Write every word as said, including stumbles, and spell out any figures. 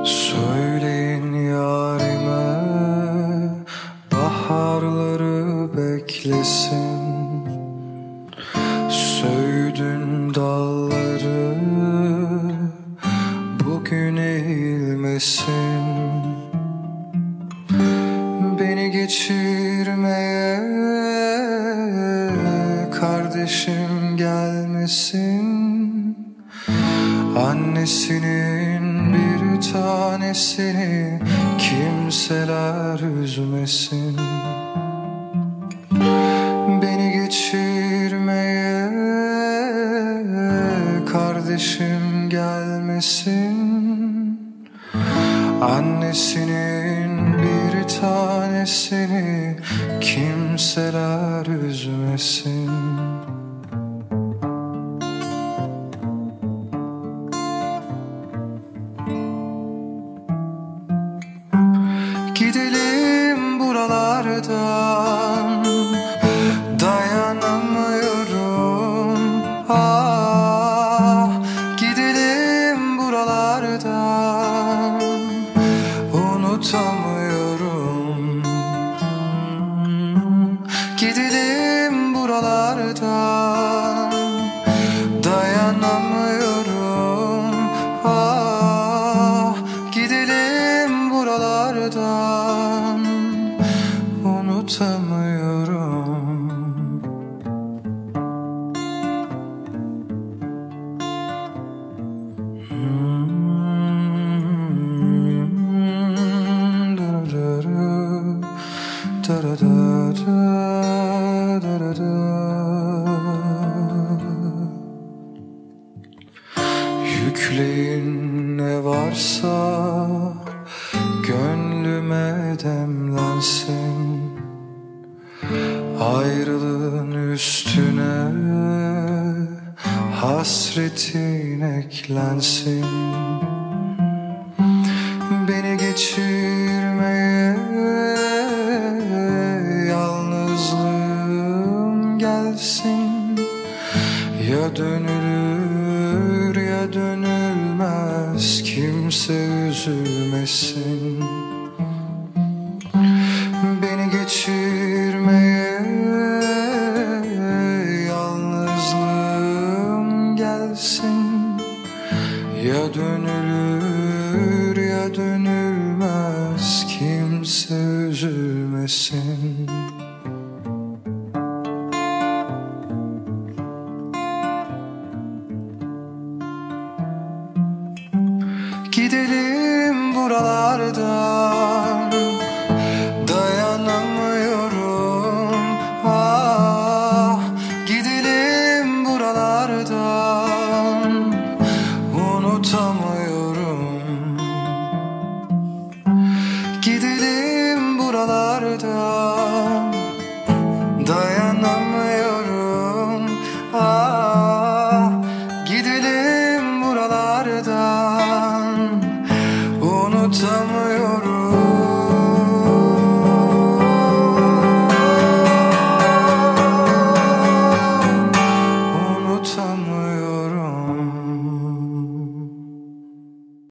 Söyleyin yarime baharları beklesin. Söğüdün dalları bugün eğilmesin. Beni geçirmeye kardeşim gelmesin. Annesinin bir tanesini kimseler üzmesin. Beni geçirmeye kardeşim gelmesin. Annesinin bir tanesini kimseler üzmesin. Gidelim buralardan, dayanamıyorum. Ah, gidelim buralardan, unutamıyorum. Gidelim buralardan, dayanamıyorum. Ah, gidelim buralardan, unutamıyorum. Yükleyin ne varsa gönlüme demlensin. Ayrılığın üstüne hasretin eklensin. Beni geçirmeye yalnızlığım gelsin. Ya dönülür ya dönülmez, kimse üzülmesin. Beni geçirmeye yalnızlığım gelsin. Ya dönülür ya dönülmez, kimse üzülmesin. Gidelim buralardan,